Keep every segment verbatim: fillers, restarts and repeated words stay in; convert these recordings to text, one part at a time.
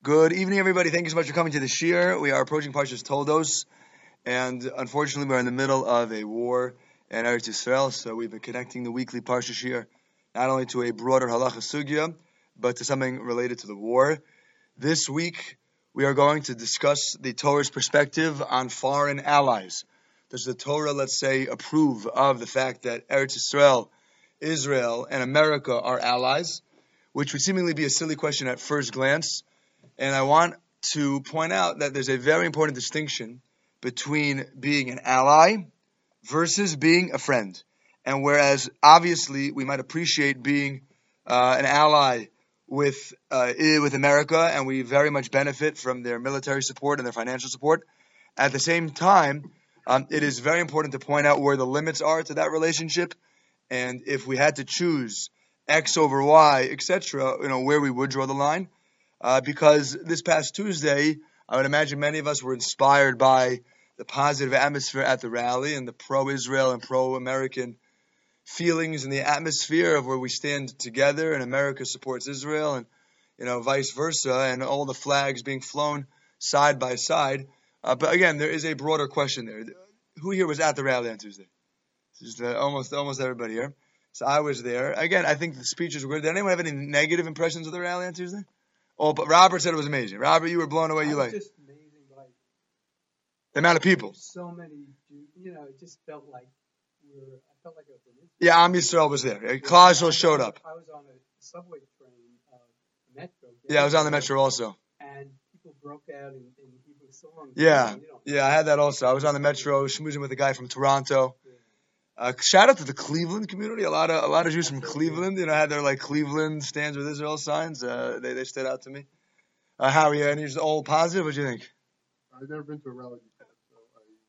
Good evening, everybody. Thank you so much for coming to the Shir. We are approaching Parshas Toldos, and unfortunately, we're in the middle of a war in Eretz Yisrael. So we've been connecting the weekly Parsha Shir not only to a broader halacha sugya, but to something related to the war. This week, we are going to discuss the Torah's perspective on foreign allies. Does the Torah, let's say, approve of the fact that Eretz Yisrael, Israel, and America are allies? Which would seemingly be a silly question at first glance. And I want to point out that there's a very important distinction between being an ally versus being a friend. And whereas obviously we might appreciate being uh, an ally with uh, with America, and we very much benefit from their military support and their financial support, at the same time, um, it is very important to point out where the limits are to that relationship. And if we had to choose X over Y, et cetera, you know, where we would draw the line. Uh, because this past Tuesday, I would imagine many of us were inspired by the positive atmosphere at the rally and the pro-Israel and pro-American feelings and the atmosphere of where we stand together and America supports Israel and, you know, vice versa, and all the flags being flown side by side. Uh, but again, there is a broader question there. Who here was at the rally on Tuesday? Just uh, almost almost everybody here. So I was there. Again, I think the speeches were good. Did anyone have any negative impressions of the rally on Tuesday? Oh, but Robert said it was amazing. Robert, you were blown away. You I was like just amazing by the amount of people. so many, you know, it just felt like we were, I felt like I was in Israel. Yeah, Am Yisrael was there. Klal Yisrael showed up. I was on a subway train, uh, metro. Yeah, I was on the metro also. And people broke out in, in Hebrew songs. Yeah, And, you know, yeah, I had that also. I was on the metro schmoozing with a guy from Toronto. Uh, shout out to the Cleveland community. A lot of a lot of Jews from Cleveland, you know, had their like Cleveland stands with Israel signs. Uh, they they stood out to me. Uh, how are you? And you're all positive. What do you think? I've never been to a rally before, so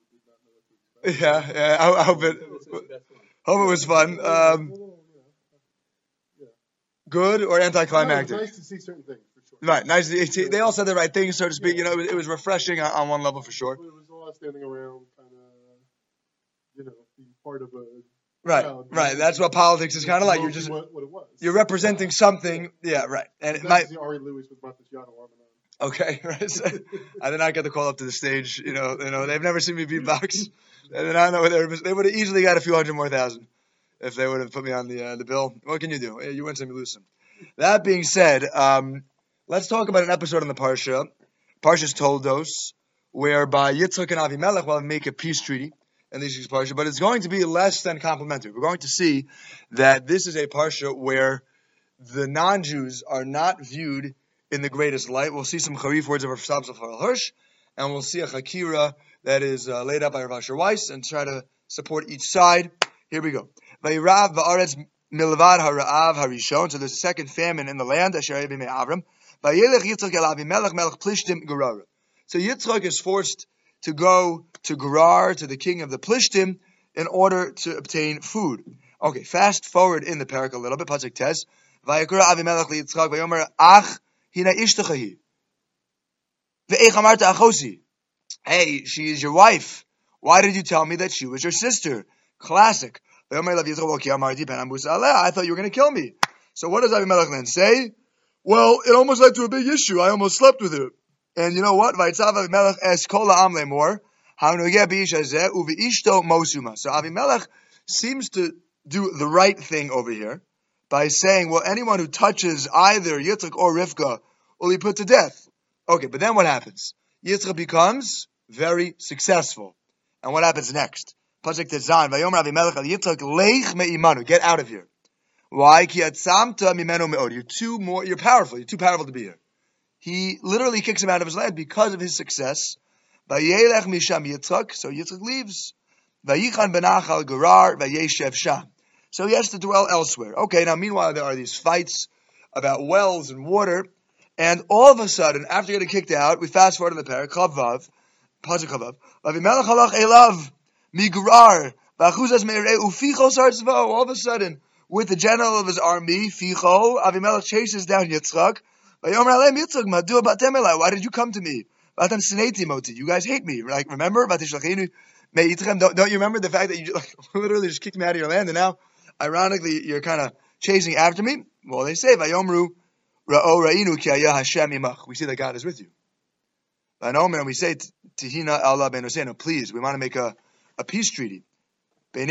I did not know what to expect. Yeah, yeah. I, I hope it This was the best one. hope it was fun. Um, good or anticlimactic? No, it was nice to see certain things for sure. Right, nice. to- They all said the right things, so to speak. You know, it was, it was refreshing on, on one level for sure. It was a lot of standing around, kind of, you know, being part of a Right, crowd. right. That's what politics is kind of like. You're just what, what it was. you're representing something. Yeah, right. And it Nice might. to see Ari Lewis with Monticello arm in arm. Okay, right. So, I did not get the call up to the stage. You know, you know, they've never seen me beatbox. They did not know what they were. They would have easily got a few hundred more thousand if they would have put me on the uh, the bill. What can you do? You win some, you lose some. That being said, um, let's talk about an episode in the Parsha, Parshas Toldos, whereby Yitzchak and Avimelech will make a peace treaty in this week's Parsha, but it's going to be less than complimentary. We're going to see that this is a Parsha where the non-Jews are not viewed in the greatest light. We'll see some Charif words of Rav Sapsel Hirsch, and we'll see a Chakira that is uh, laid out by Rav Asher Weiss, and try to support each side. Here we go. Vayirav va'aretz milvad hara'av harishon. So there's a second famine in the land. Asher b'mei Avram. Vayelech Yitzchak el Avimelech melech Plishtim Gerara. So Yitzchak is forced to go to Gerar, to the king of the Plishtim, in order to obtain food. Okay, fast forward in the parak a little bit. Pasuk Tes. Vayikra Avimelech liYitzchak vayomer ach hina ishtachahi. Ve'ech amarta achosi. Hey, she is your wife. Why did you tell me that she was your sister? Classic. I thought you were going to kill me. So what does Avimelech then say? Well, it almost led to a big issue. I almost slept with her. And you know what? So Avimelech seems to do the right thing over here by saying, well, anyone who touches either Yitzchak or Rivka will be put to death. Okay, but then what happens? Yitzchak becomes very successful. And what happens next? Pasuk Tetzan, Vayomer Avimelech al Yitzchak leich me'imanu. Get out of here. Why? Ki atzamta mimenu me'od. You're too more. You're powerful. You're too powerful to be here. He literally kicks him out of his land because of his success. Vayelech misham Yitzchak. So Yitzchak leaves. Vayichan benachal Gerar vayeshev sham. So he has to dwell elsewhere. Okay. Now, meanwhile, there are these fights about wells and water, and all of a sudden, after getting kicked out, we fast forward in the parak Chavav, Pasuk Chavav. Avimelech halach elav migrar v'achuzas meirei uficho sar tzva'o. All of a sudden, with the general of his army, Ficho, Avimelech chases down Yitzchak. Vayomer aleim Yitzchak, madua batem elai. Why did you come to me? Vatam sineti moti. You guys hate me. Like, remember? Vatishlachinu me'itchem. Don't, don't you remember the fact that you like, literally just kicked me out of your land, and now, ironically, you're kind of chasing after me? Well, they say, Vayomru Ra'o ra'inu ki haya Hashem imach. We see that God is with you. And we say, Tihina Allah ben Hussein, please, we want to make a, a peace treaty. And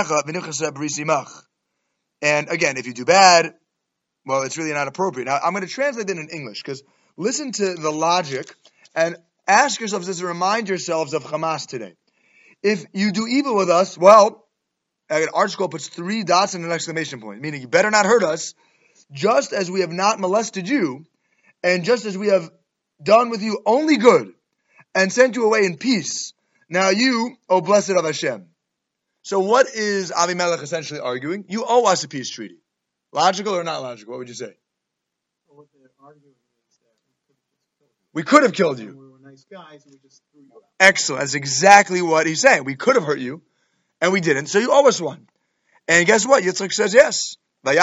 again, if you do bad, well, it's really not appropriate. Now, I'm going to translate it in English, because listen to the logic, and ask yourselves this, and remind yourselves of Hamas today. If you do evil with us, well, an art school puts three dots and an exclamation point, meaning you better not hurt us, just as we have not molested you, and just as we have done with you only good, and sent you away in peace. Now you, O blessed of Hashem. So what is Avimelech essentially arguing? You owe us a peace treaty. Logical or not logical? What would you say? Well, what they're arguing is that we could have killed you. We could have killed you. And we were nice guys, and we just threw you out. Excellent. That's exactly what he's saying. We could have hurt you, and we didn't. So you owe us one. And guess what? Yitzchak says yes. They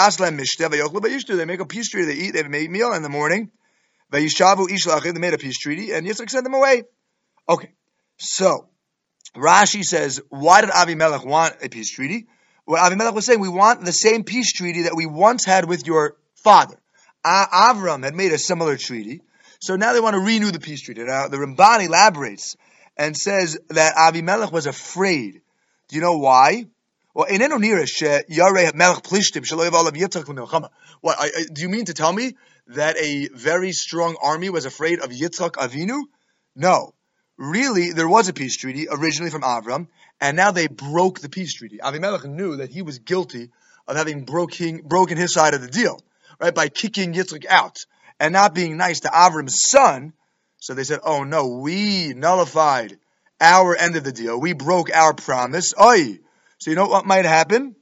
make a peace treaty. They eat. They make a meal in the morning. They made a peace treaty, and Yitzchak sent them away. Okay, so Rashi says, why did Avimelech want a peace treaty? What Avimelech was saying, we want the same peace treaty that we once had with your father. A- Avram had made a similar treaty, so now they want to renew the peace treaty. Now, the Ramban elaborates and says that Avimelech was afraid. Do you know why? Well, in Enonirish, Yareh Melech Plishtim, Shaloyev Olav Yitzchak L'Milchama. What, do you mean to tell me that a very strong army was afraid of Yitzchak Avinu? No. Really, there was a peace treaty originally from Avram, and now they broke the peace treaty. Avimelech knew that he was guilty of having broken, broken his side of the deal, right, by kicking Yitzchak out and not being nice to Avram's son. So they said, oh no, we nullified our end of the deal. We broke our promise. Oy. So you know what might happen?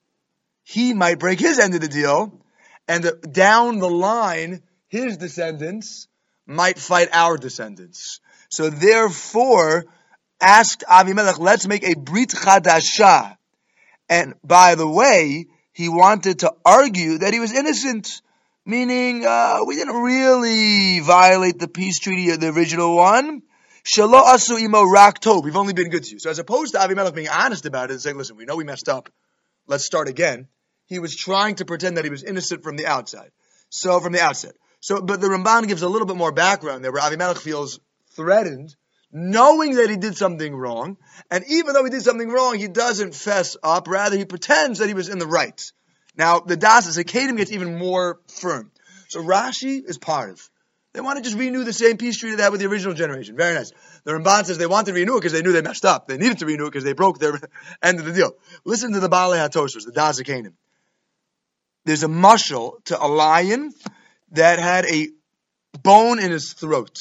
He might break his end of the deal, and the, down the line, his descendants might fight our descendants. So therefore, asked Avimelech, let's make a Brit Chadasha. And by the way, he wanted to argue that he was innocent, meaning uh, we didn't really violate the peace treaty of the original one. Shalo asu imo rak tov. We've only been good to you. So as opposed to Avimelech being honest about it and saying, listen, we know we messed up, let's start again, he was trying to pretend that he was innocent from the outside. So from the outset. So, but the Ramban gives a little bit more background there, where Avimelech feels threatened, knowing that he did something wrong, and even though he did something wrong, he doesn't fess up, rather he pretends that he was in the right. Now, the Das Zakadim gets even more firm. So Rashi is part of. They want to just renew the same peace treaty they had with the original generation. Very nice. The Ramban says they want to renew it because they knew they messed up. They needed to renew it because they broke their end of the deal. Listen to the Baalei HaTosfos, the Das Zakadim. There's a mushal to a lion that had a bone in his throat.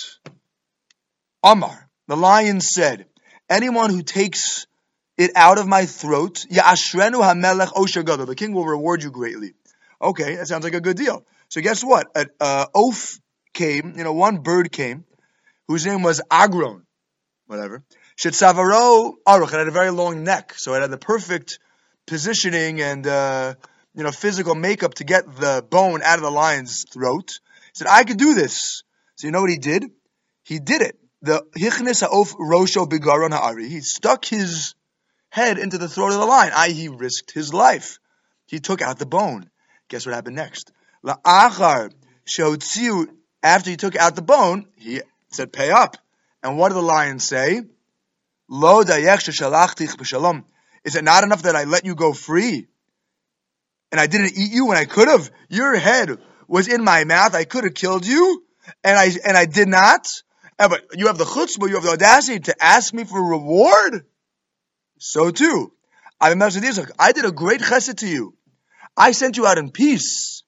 Amar, the lion said, anyone who takes it out of my throat, Ya'ashrenu hamelech osher gadol, the king will reward you greatly. Okay, that sounds like a good deal. So guess what? An uh, oaf came, you know, one bird came, whose name was Agron, whatever. Shetzavaro aruch, it had a very long neck, so it had the perfect positioning and, uh, you know, physical makeup to get the bone out of the lion's throat. He said, I could do this. So you know what he did? He did it. The hichnis ha'of rosho bigaron ha'ari. He stuck his head into the throat of the lion. I, he risked his life. He took out the bone. Guess what happened next? La'achar she'otziu, after he took out the bone, he said, pay up. And what did the lion say? Lo dayech sheshalachdich b'shalom. Is it not enough that I let you go free? And I didn't eat you when I could have? Your head was in my mouth. I could have killed you. And I and I did not. But you have the chutzpah, you have the audacity to ask me for a reward? So too. I did a great chesed to you. I sent you out in peace.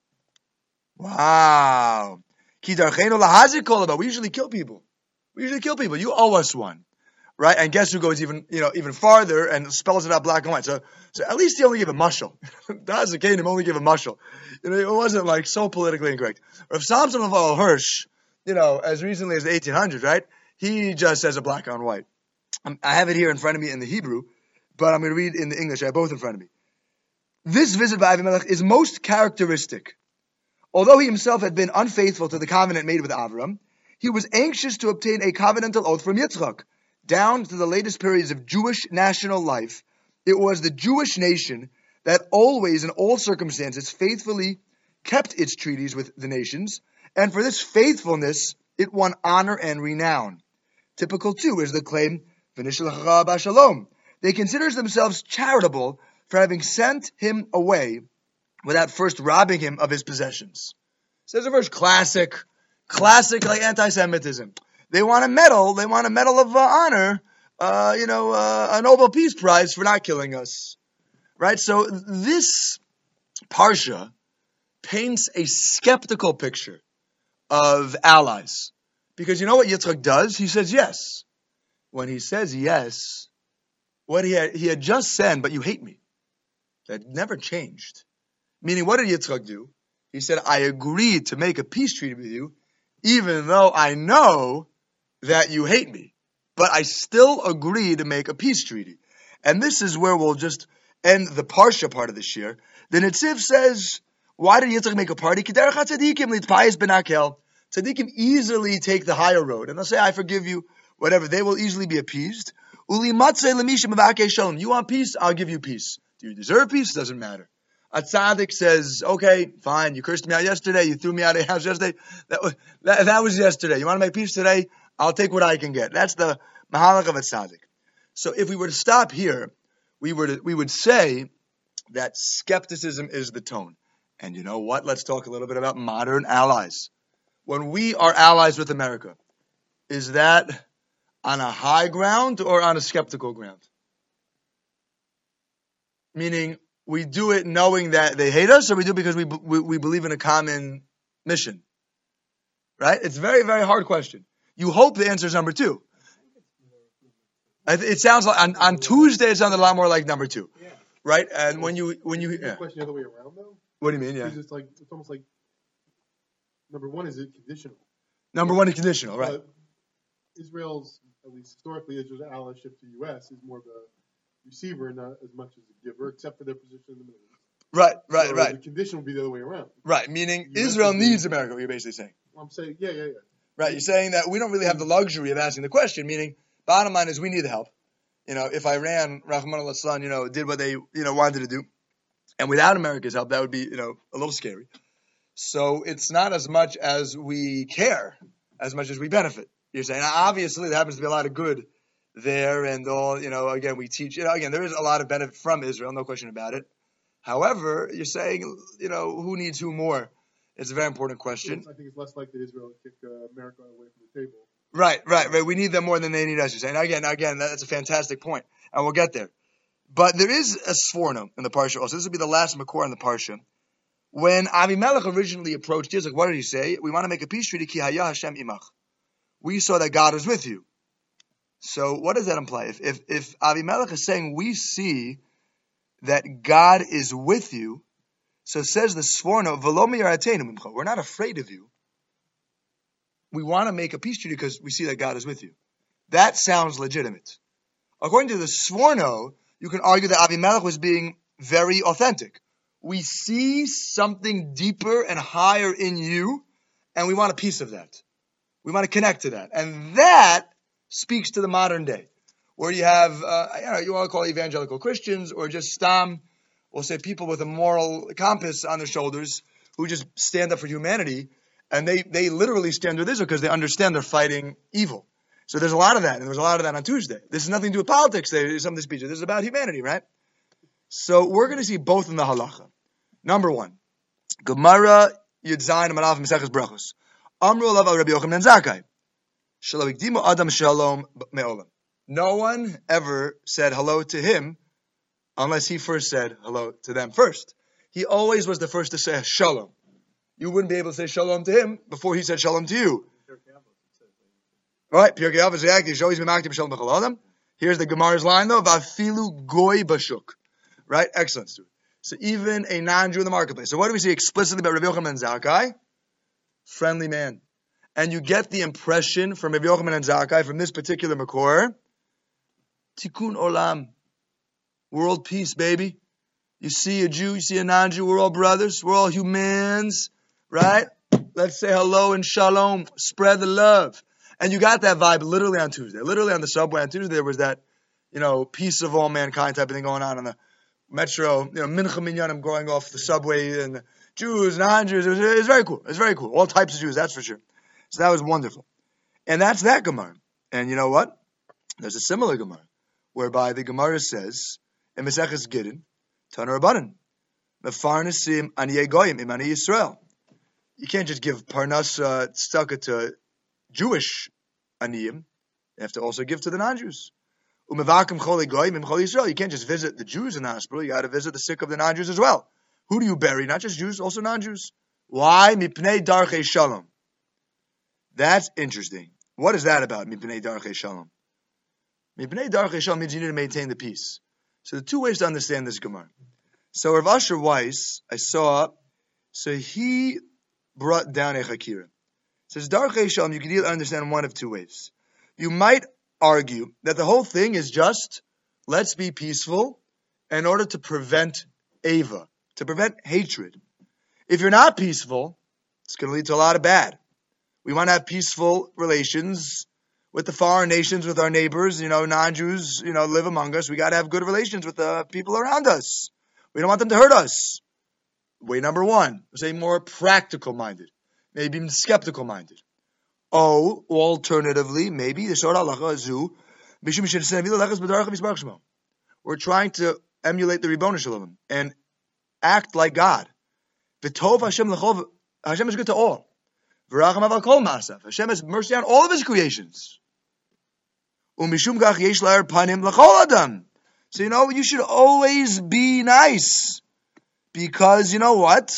Wow. We usually kill people. We usually kill people. You owe us one. Right? And guess who goes even, you know, even farther and spells it out black and white. So, so at least he only gave a mushal. Das Zakadim only gave a mushal. You know, it wasn't like so politically incorrect. Rav Samson of Al Hirsch, you know, as recently as the eighteen hundreds, right? He just says a black on white. I'm, I have it here in front of me in the Hebrew, but I'm going to read in the English. I have both in front of me. This visit by Avimelech is most characteristic. Although he himself had been unfaithful to the covenant made with Avram, he was anxious to obtain a covenantal oath from Yitzchak. Down to the latest periods of Jewish national life, it was the Jewish nation that always, in all circumstances, faithfully kept its treaties with the nations, And for this faithfulness, it won honor and renown. Typical, too, is the claim, they consider themselves charitable for having sent him away without first robbing him of his possessions. Says a verse, classic, classic like anti-Semitism. They want a medal, they want a medal of uh, honor, uh, you know, uh, a Nobel Peace Prize for not killing us. Right? So this Parsha paints a skeptical picture of allies. Because you know what Yitzchak does? He says yes. When he says yes, what he had, he had just said, but you hate me. That never changed. Meaning, what did Yitzchak do? He said, I agreed to make a peace treaty with you, even though I know that you hate me. But I still agree to make a peace treaty. And this is where we'll just end the Parsha part of this year. The Netziv says, why did Yitzchak make a party? Tzaddikim easily take the higher road, and they'll say, I forgive you, whatever. They will easily be appeased. You want peace? I'll give you peace. Do you deserve peace? Doesn't matter. A tzaddik says, okay, fine, you cursed me out yesterday, you threw me out of your house yesterday. That was, that, that was yesterday. You want to make peace today? I'll take what I can get. That's the mahalach of a tzaddik. So if we were to stop here, we were to, we would say that skepticism is the tone. And you know what? Let's talk a little bit about modern allies. When we are allies with America, is that on a high ground or on a skeptical ground? Meaning, we do it knowing that they hate us, or we do it because we, we we believe in a common mission? Right? It's a very, very hard question. You hope the answer is number two. It sounds like on, on Tuesday it sounded a lot more like number two, Yeah. right? And when you when you Is the yeah. question the other way around though? What do you mean? Yeah. Because it's like it's almost like number one, is it conditional? Number one is conditional, right? But Israel's, at least historically, Israel's allyship to the U S is more of a receiver, not as much as a giver, except for their position in the Middle East. Right, right, so right, The condition would be the other way around. right. Meaning U S Israel would be- needs America. What you're basically saying, I'm saying, yeah, yeah, yeah. right? You're saying that we don't really have the luxury of asking the question. Meaning, bottom line is we need the help. You know, if Iran, Rahman al-Aslan, you know, did what they, you know, wanted to do, and without America's help, that would be, you know, a little scary. So it's not as much as we care, as much as we benefit. You're saying, now, obviously, there happens to be a lot of good there, and all, you know, again, we teach, you know, again, there is a lot of benefit from Israel, no question about it. However, you're saying, you know, who needs who more? It's a very important question. I think it's less likely that Israel would kick uh, America away from the table. Right, right, right. We need them more than they need us. You're saying, again, again, that's a fantastic point, and we'll get there. But there is a sforno in the Parsha also. This will be the last Makor in the Parsha. When Avimelech originally approached Yitzchak, what did he say? We want to make a peace treaty, ki haya Hashem imach. We saw that God is with you. So what does that imply? If if, if Avimelech is saying we see that God is with you, so says the Sforno, v'lo miyarateinu mimcha. We're not afraid of you. We want to make a peace treaty because we see that God is with you. That sounds legitimate. According to the Sforno, you can argue that Avimelech was being very authentic. We see something deeper and higher in you, and we want a piece of that. We want to connect to that. And that speaks to the modern day, where you have, uh, you know, you want to call evangelical Christians, or just stam, we'll say people with a moral compass on their shoulders, who just stand up for humanity, and they, they literally stand with Israel because they understand they're fighting evil. So there's a lot of that, and there was a lot of that on Tuesday. This has nothing to do with politics, some of the speeches. This is about humanity, right? So we're going to see both in the halacha. Number one, Gemara Yud Zayin Amarav Maseches Brachos. Amru Alav Al Rabbi Yochanan Zakkai. Shalom Ikdimu Adam Shalom Me'olam. No one ever said hello to him unless he first said hello to them first. He always was the first to say shalom. You wouldn't be able to say shalom to him before he said shalom to you. All right, Pirkei Avos is reacting. He's always been active shalom b'chol adam. Here's the Gemara's line though: Vafilu goy bashuk. Right, excellent, Stuart. So even a non-Jew in the marketplace. So what do we see explicitly about Rabbi Yochanan Zakkai? Friendly man. And you get the impression from Rabbi Yochanan Zakkai, from this particular Makor, Tikkun Olam. World peace, baby. You see a Jew, you see a non-Jew, we're all brothers, we're all humans, right? Let's say hello and shalom, spread the love. And you got that vibe literally on Tuesday. Literally on the subway on Tuesday, there was that, you know, peace of all mankind type of thing going on on the metro, you know, Mincha Minyanim going off the subway, and Jews, non-Jews. It was, it was very cool. It was very cool. All types of Jews, that's for sure. So that was wonderful. And that's that Gemara. And you know what? There's a similar Gemara, whereby the Gemara says, in Maseches Gittin, Tana Rabbanan, Mefarnasim Aniyei Goyim Im Ani Yisrael. You can't just give Parnas uh, tzedakah to Jewish Aniyim. You have to also give to the non-Jews. Umevakim Choli Goyim Im Choli Yisrael. You can't just visit the Jews in the hospital. You got to visit the sick of the non-Jews as well. Who do you bury? Not just Jews, also non-Jews. Why? Mipnei Darchei Shalom. That's interesting. What is that about? Mipnei Darchei Shalom. Mipnei Darchei Shalom means you need to maintain the peace. So there are two ways to understand this Gemara. So Rav Asher Weiss, I saw, so he brought down a Chakira. It says, Darchei Shalom, you can either understand one of two ways. You might argue that the whole thing is just, let's be peaceful in order to prevent Ava, to prevent hatred. If you're not peaceful, it's going to lead to a lot of bad. We want to have peaceful relations with the foreign nations, with our neighbors, you know, non-Jews, you know, live among us. We got to have good relations with the people around us. We don't want them to hurt us. Way number one, say more practical-minded, maybe even skeptical-minded. Oh, alternatively, maybe the Shor Halacha Zu, we're trying to emulate the Ribono Shalom and act like God. V'tov Hashem l'chol, Hashem is good to all. V'racham aval kol ma'asav. Hashem has mercy on all of His creations. U'mishum kach yesh la'er panim l'chol adam. So you know, you should always be nice. Because, you know what?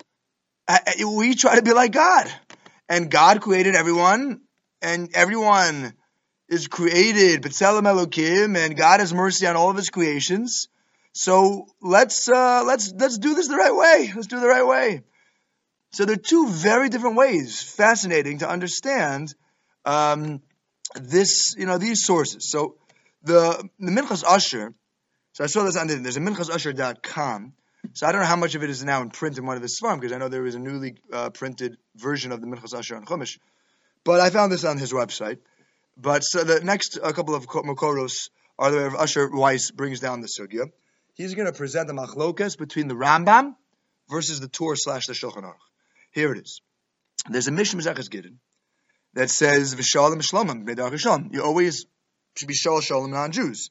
We try to be like God. And God created everyone. And everyone is created, B'Tselem Elokim, and God has mercy on all of His creations. So let's uh, let's let's do this the right way. Let's do it the right way. So there are two very different ways. Fascinating to understand um, this, you know, these sources. So the the Minchas Asher. So I saw this on the, there's a minchas asher dot com. So I don't know how much of it is now in print in one of the Sfarim, because I know there is a newly uh, printed version of the Minchas Asher on Chumash. But I found this on his website. But so the next a couple of Makoros are the way of Asher Weiss brings down the sugya. He's going to present the machlokas between the Rambam versus the Torah slash the Shulchan Aruch. Here it is. There's a Mishnah Maseches Gittin that says V'shalom shlomim b'darchei shalom. You always should be shal shalom non-Jews.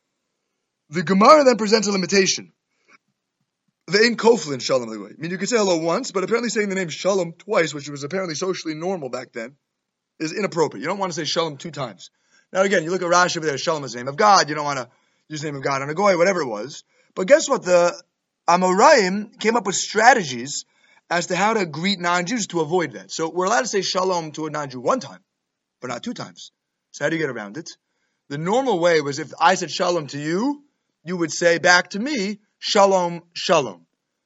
The Gemara then presents a limitation. The ain't koflin shalom the way. I mean, you could say hello once, but apparently saying the name shalom twice, which was apparently socially normal back then, is inappropriate. You don't want to say shalom two times. Now again, you look at Rashi over there, shalom is the name of God. You don't want to use the name of God on a goy, whatever it was. But guess what? The Amoraim came up with strategies as to how to greet non-Jews to avoid that. So we're allowed to say shalom to a non-Jew one time, but not two times. So how do you get around it? The normal way was if I said shalom to you, you would say back to me, shalom, shalom.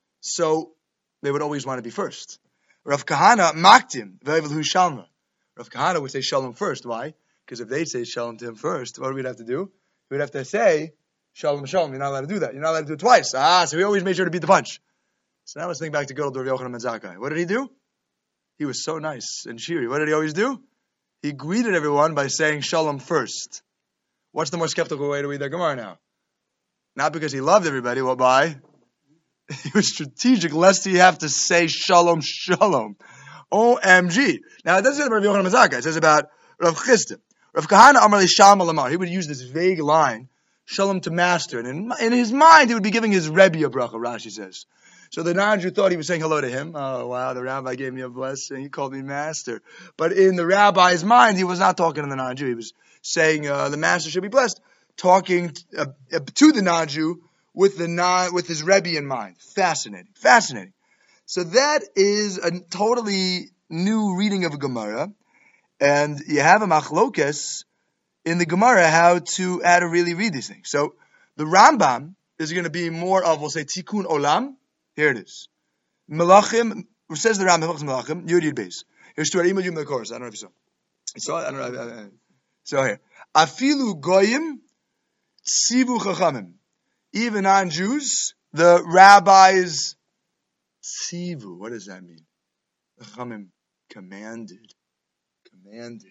So they would always want to be first. Rav Kahana maktim, ve'evelu shalma. Rav Kahana would say shalom first. Why? Because if they say shalom to him first, what do we have to do? We'd have to say shalom, shalom. You're not allowed to do that. You're not allowed to do it twice. Ah, so he always made sure to beat the punch. So now let's think back to good old Rav Yochanan ben Zakkai. What did he do? He was so nice and cheery. What did he always do? He greeted everyone by saying shalom first. What's the more skeptical way to read the Gemara now? Not because he loved everybody, well, by he was strategic, lest he have to say shalom, shalom. O M G. Now, it doesn't say about Rav Yochanan ben Zakkai. It says about Rav Chisda. Rav Kahana Amar li Shalom Alamar. He would use this vague line, shalom to master. And in, in his mind, he would be giving his Rebbe a bracha, Rashi says. So the non-Jew thought he was saying hello to him. Oh, wow, the rabbi gave me a blessing. He called me master. But in the rabbi's mind, he was not talking to the non-Jew. He was saying uh, the master should be blessed, talking uh, to the non-Jew with the non, with his Rebbe in mind. Fascinating, fascinating. So that is a totally new reading of a Gemara, and you have a machlokes in the Gemara how to how to really read these things. So the Rambam is going to be more of, we'll say, tikkun olam. Here it is. Melachim, says the Rambam, Melachim, Yud Yud Beis. Here's two Imad Yum the chorus. I don't know if you saw. You saw it? I don't know. I, I, I, so here. Afilu goyim tzivu chachamim. Even non-Jews, the rabbis tzivu. What does that mean? Chachamim commanded. Commanded.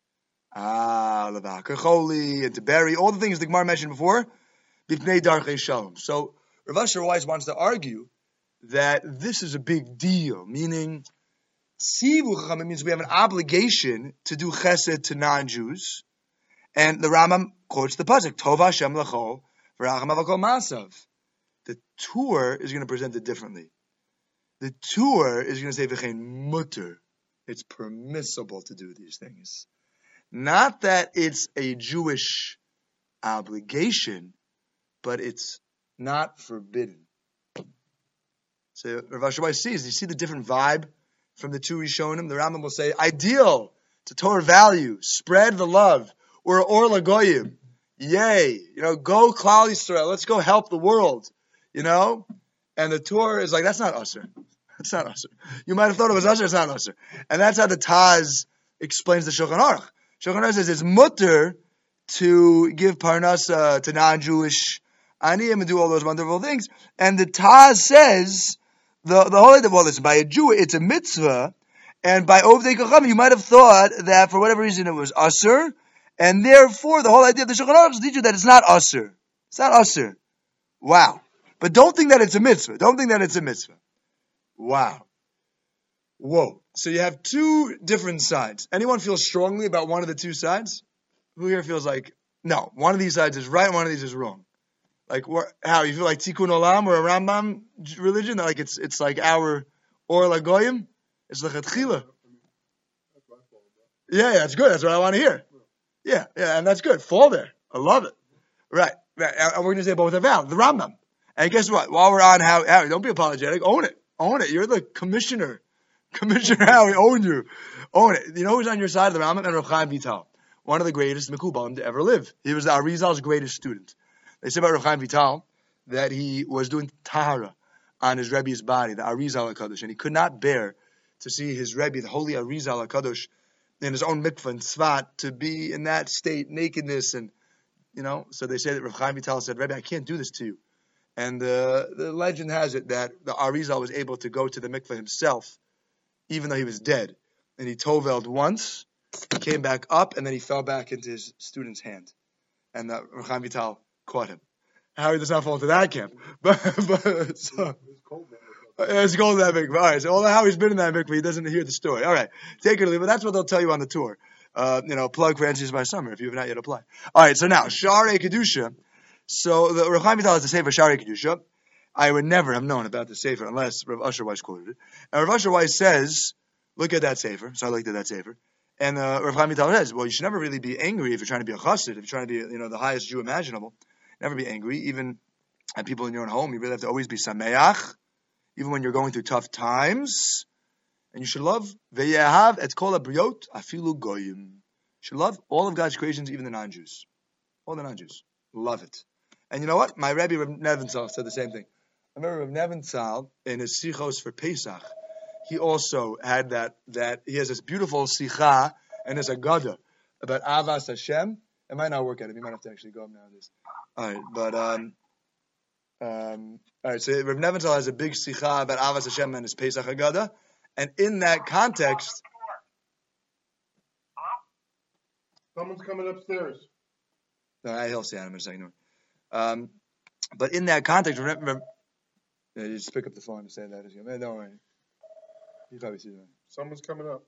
Ah, levakacholi, and to bury, all the things the Gemara mentioned before. Bifnei darchei shalom. So Rav Asher Weiss wants to argue that this is a big deal, meaning Tzivu Chachamim means we have an obligation to do chesed to non-Jews, and the Rambam quotes the pasuk Tov Hashem Lacho V'Racham Avakol Masav. The Tur is going to present it differently. The Tur is going to say V'chein mutter. It's permissible to do these things. Not that it's a Jewish obligation, but it's not forbidden. So Rav Asher sees, you see the different vibe from the two Rishonim? The Rambam will say, ideal, it's a Torah value, spread the love, or or lagoyim, yay, you know, go Klal Yisrael, let's go help the world, you know? And the Torah is like, that's not usher. That's not usher. You might have thought it was usher, it's not usher. And that's how the Taz explains the Shulchan Aruch. Shulchan Aruch says it's mutter to give parnasa to non-Jewish aniyim and do all those wonderful things. And the Taz says, the, the whole idea, well, listen, by a Jew, it's a mitzvah, and by Ovdei Kacham, you might have thought that for whatever reason it was usher, and therefore the whole idea of the Shulchan Aruch teaches you that it's not usher. It's not usher. Wow. But don't think that it's a mitzvah. Don't think that it's a mitzvah. Wow. Whoa. So you have two different sides. Anyone feel strongly about one of the two sides? Who here feels like, no, one of these sides is right and one of these is wrong? Like, how, you feel like Tikkun Olam or a Rambam religion? Like it's it's like our Or Lagoyim? It's Lechatchila. Yeah, yeah, that's good. That's what I want to hear. Yeah, yeah, and that's good. Fall there. I love it. Right, right. And we're going to say both are valid. The Rambam. And guess what? While we're on Howie, Howie, don't be apologetic. Own it. Own it. You're the commissioner. Commissioner Howie, own you. Own it. You know who's on your side of the Rambam? And Rav Chaim Vital. One of the greatest Mekubalim to ever live. He was the Arizal's greatest student. They say about Rav Chaim Vital that he was doing tahara on his Rebbe's body, the Arizal HaKadosh, and he could not bear to see his Rebbe, the holy Arizal HaKadosh, in his own mikvah in Tzvat, to be in that state, nakedness, and, you know, so they say that Rav Chaim Vital said, Rebbe, I can't do this to you. And uh, the legend has it that the Arizal was able to go to the mikvah himself, even though he was dead. And he tovelled once, he came back up, and then he fell back into his student's hand. And uh, Rav Chaim Vital caught him. Harry does not fall into that camp. But, but so, it's cold in that mikvah. All right, so although Howie's been in that mikvah, he doesn't hear the story. All right, take it or leave it. That's what they'll tell you on the tour. Uh, you know, plug for Answers by Summer if you have not yet applied. All right, so now, Sharei Kedusha. So the Rav Chaim Vital has a sefer Sharei Kedusha. I would never have known about the sefer unless Rav Usher Weiss quoted it. And Rav Usher Weiss says, look at that sefer. So I looked at that sefer. And uh, Rav Chaim Vital says, well, you should never really be angry if you're trying to be a chassid, if you're trying to be, you know, the highest Jew imaginable. Never be angry, even at people in your own home. You really have to always be sameach, even when you're going through tough times. And you should love ve'yehav et kol habriot afilu goyim. You should love all of God's creations, even the non-Jews. All the non-Jews. Love it. And you know what? My Rebbe Rav Nebenzahl said the same thing. I remember Rav Nebenzahl in his sichos for Pesach. He also had that, that he has this beautiful sicha and his agada about Avas Hashem. It might not work out. You might have to actually go up now. This. All right, but um, um, all right. So Rav Nebenzahl has a big sicha about Avas Hashem and his Pesach Haggadah, and in that context, someone's coming upstairs. No, he'll say in a second. Um, but in that context, remember, yeah, you just pick up the phone and say that. Don't worry. You probably see that. Someone's coming up.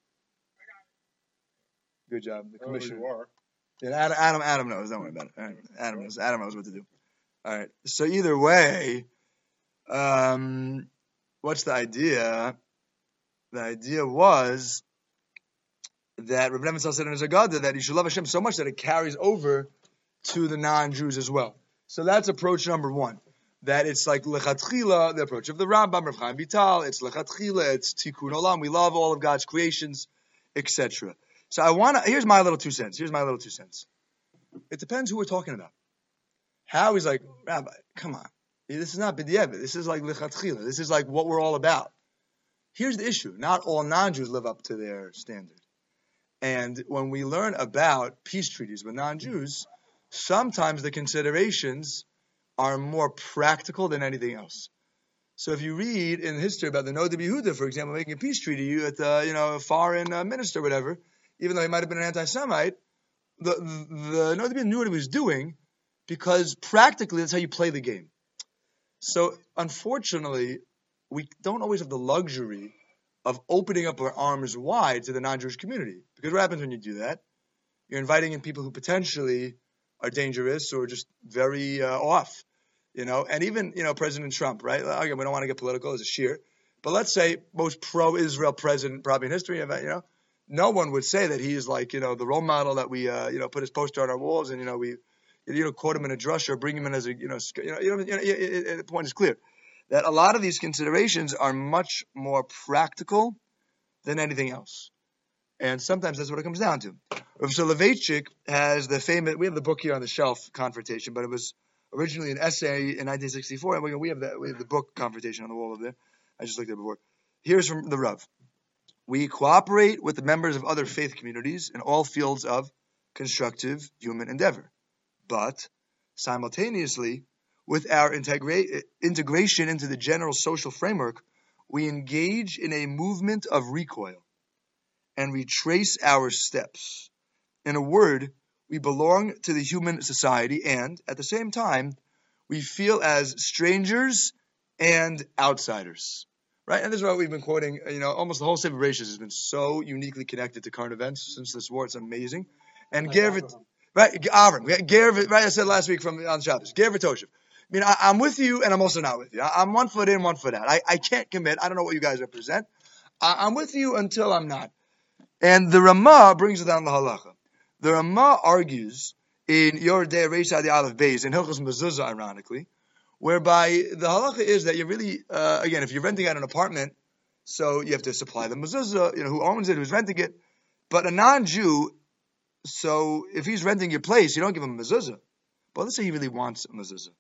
Good job, the commissioner. Oh, you are. Yeah, Adam, Adam, Adam knows. Don't worry about it. All right. Adam knows. Adam knows what to do. All right. So either way, um, what's the idea? The idea was that Rav Nebenzahl said in his Haggadah that you should love Hashem so much that it carries over to the non-Jews as well. So that's approach number one. That it's like lechatchila, the approach of the Rambam, Rav Chaim Vital. It's lechatchila. It's tikkun olam. We love all of God's creations, et cetera. So I want to, here's my little two cents. Here's my little two cents. It depends who we're talking about. How he's like, Rabbi, come on. This is not b'diavad. This is like lechatchila. This is like what we're all about. Here's the issue. Not all non-Jews live up to their standard. And when we learn about peace treaties with non-Jews, sometimes the considerations are more practical than anything else. So if you read in history about the Noda B'Yehuda, for example, making a peace treaty with uh, you know, a foreign uh, minister or whatever, even though he might have been an anti-Semite, the, the, the Noda B'Yehuda knew what he was doing because practically that's how you play the game. So unfortunately, we don't always have the luxury of opening up our arms wide to the non-Jewish community. Because what happens when you do that? You're inviting in people who potentially are dangerous or just very uh, off, you know. And even, you know, President Trump, right? Again, we don't want to get political as a sheer, but let's say most pro-Israel president probably in history, you know, no one would say that he is like, you know, the role model that we, uh, you know, put his poster on our walls and, you know, we, you know, quote him in a drush or bring him in as a, you know, you know, you know, you know it, it, the point is clear that a lot of these considerations are much more practical than anything else. And sometimes that's what it comes down to. Rav Soloveitchik has the famous, we have the book here on the shelf, Confrontation, but it was originally an essay in nineteen sixty-four, and we, we, have the, we have the book Confrontation on the wall over there. I just looked at it before. Here's from the Rav. We cooperate with the members of other faith communities in all fields of constructive human endeavor. But simultaneously, with our integra- integration into the general social framework, we engage in a movement of recoil and retrace our steps. In a word, we belong to the human society and, at the same time, we feel as strangers and outsiders. Right? And this is what we've been quoting, you know, almost the whole Sefer Bereishis has been so uniquely connected to current events since this war. It's amazing. And Like Ger, Abraham. right, Avram, Ger, right, I said last week from on Shabbos, Ger v'Toshev. I mean, I, I'm with you and I'm also not with you. I, I'm one foot in, one foot out. I, I can't commit. I don't know what you guys represent. I, I'm with you until I'm not. And the Ramah brings it down the halacha. The Ramah argues in Yor Dei Reish Adi Aleph Beis, in Hilchos Mezuzah, ironically, whereby the halacha is that you really, uh, again, if you're renting out an apartment, so you have to supply the mezuzah, you know, who owns it, who's renting it. But a non-Jew, so if he's renting your place, you don't give him a mezuzah. But let's say he really wants a mezuzah.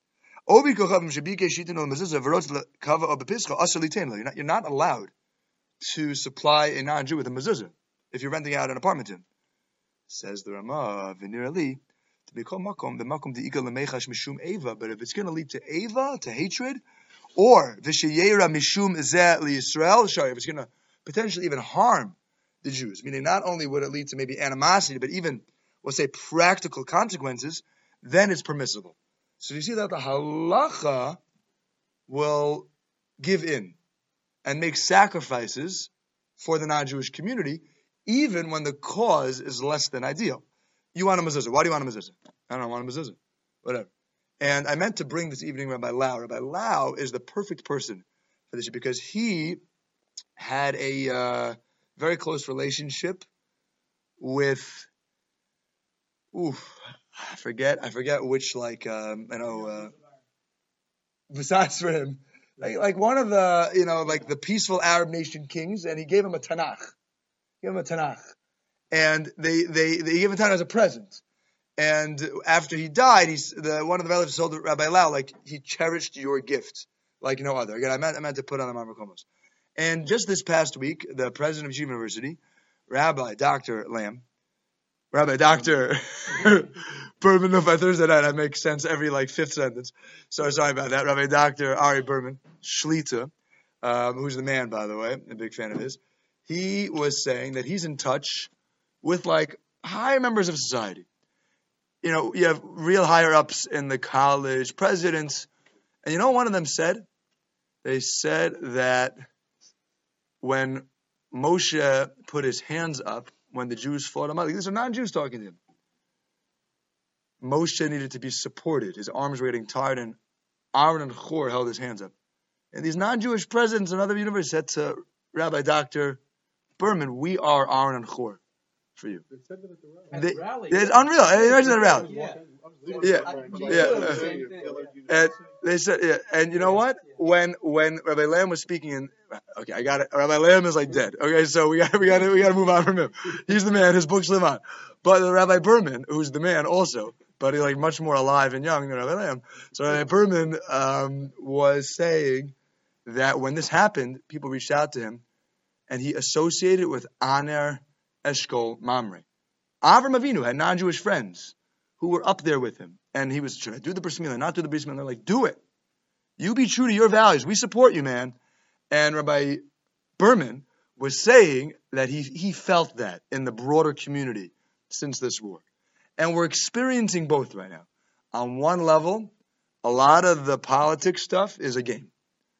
You're not, you're not allowed to supply a non-Jew with a mezuzah if you're renting out an apartment to him. Says the Ramah, V'nirali, to be called makom, the makom de'ika lemechash mishum eva. But if it's going to lead to eva, to hatred, or v'sheyera mishum zeh liYisrael, sorry, if it's going to potentially even harm the Jews, meaning not only would it lead to maybe animosity, but even, we'll say, practical consequences, then it's permissible. So you see that the halacha will give in and make sacrifices for the non-Jewish community, even when the cause is less than ideal. You want a mezuzah. Why do you want a mezuzah? I don't want a mezuzah. Whatever. And I meant to bring this evening Rabbi Lau. Rabbi Lau is the perfect person for this because he had a uh, very close relationship with, oof, I forget, I forget which, like, um, I know, uh, besides for him, like, like one of the, you know, like the peaceful Arab nation kings, and he gave him a Tanakh. Gave him a Tanakh. And they, they, they gave him a Tanakh as a present. And after he died, he's, the, one of the relatives told Rabbi Lau, like, he cherished your gift like no other. Again, I meant, I meant to put on the Marmar Komos. And just this past week, the president of Yeshiva University, Rabbi Doctor Lamb, Rabbi Doctor Berman, by Thursday night, I make sense every like fifth sentence. So sorry about that. Rabbi Doctor Ari Berman, Shlita, um, who's the man, by the way, I'm a big fan of his. He was saying that he's in touch with like high members of society. You know, you have real higher ups in the college, presidents, and you know what one of them said? They said that when Moshe put his hands up when the Jews fought him out, these are non-Jews talking to him. Moshe needed to be supported. His arms were getting tired, and Aaron and Hur held his hands up. And these non-Jewish presidents in other universities said to Rabbi Doctor Berman, we are Aaron and Hur for you. They said that at the rally. At They, the rally. it's unreal. I imagine that rally. Yeah. Yeah. Yeah. Yeah. And they said, yeah. And you know what? When when Rabbi Lamb was speaking in, okay, I got it. Rabbi Lamb is like dead. Okay, so we got we got we got to move on from him. He's the man. His books live on. But the Rabbi Berman, who's the man also, but he's like much more alive and young than Rabbi Lamb. So Rabbi Berman um, was saying that when this happened, people reached out to him, and he associated with Aner, Eshkol, Mamre. Avram Avinu had non-Jewish friends who were up there with him. And he was, should I do the bris milah, not do the bris milah? They're like, do it. You be true to your values. We support you, man. And Rabbi Berman was saying that he, he felt that in the broader community since this war. And we're experiencing both right now. On one level, a lot of the politics stuff is a game.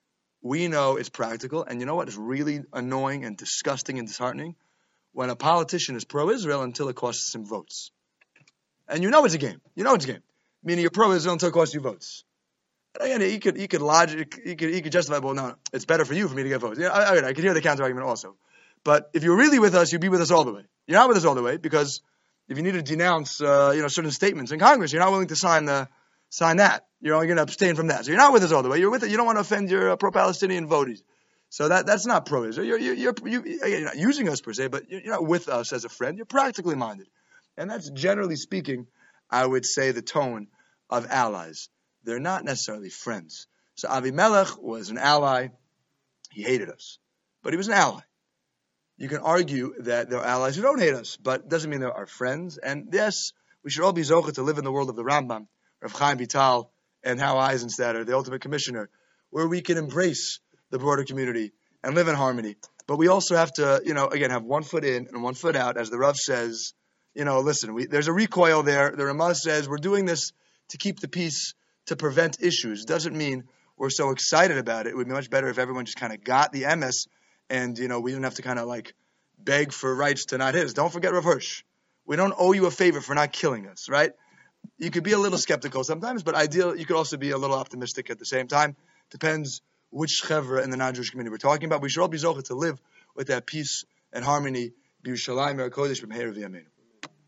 we know it's practical. And you know what is really annoying and disgusting and disheartening? When a politician is pro-Israel until it costs him votes. And you know it's a game. You know it's a game. Meaning you're pro-Israel until it costs you votes. And again, he could, he could logic, he could, he could justify, well, no, no, it's better for you for me to get votes. Yeah, I, I, I could hear the counter-argument also. But if you're really with us, you'd be with us all the way. You're not with us all the way because if you need to denounce, uh, you know, certain statements in Congress, you're not willing to sign the, sign that. You're only going to abstain from that. So you're not with us all the way. You're with it. You don't want to offend your uh, pro-Palestinian voties. So that that's not pro-Israel. You're you're you're, you, you're not using us per se, but you're not with us as a friend. You're practically minded, and that's generally speaking, I would say, the tone of allies. They're not necessarily friends. So Avimelech was an ally. He hated us, but he was an ally. You can argue that there are allies who don't hate us, but it doesn't mean they're our friends. And yes, we should all be zocheh to live in the world of the Rambam, Rav Chaim Vital, and Hal Eisenstadt, the ultimate commissioner, where we can embrace the broader community and live in harmony. But we also have to, you know, again, have one foot in and one foot out. As the Rav says, you know, listen, we, there's a recoil there. The Ramah says we're doing this to keep the peace, to prevent issues. Doesn't mean we're so excited about it. It would be much better if everyone just kind of got the M S and, you know, we didn't have to kind of like beg for rights to not his. Don't forget Rav Hirsch. We don't owe you a favor for not killing us, right? You could be a little skeptical sometimes, but ideal, you could also be a little optimistic at the same time. Depends which chevra in the non-Jewish community we're talking about. We should all be zocheh to live with that peace and harmony. B'Yerushalayim HaKodesh b'Meher v'Yameinu.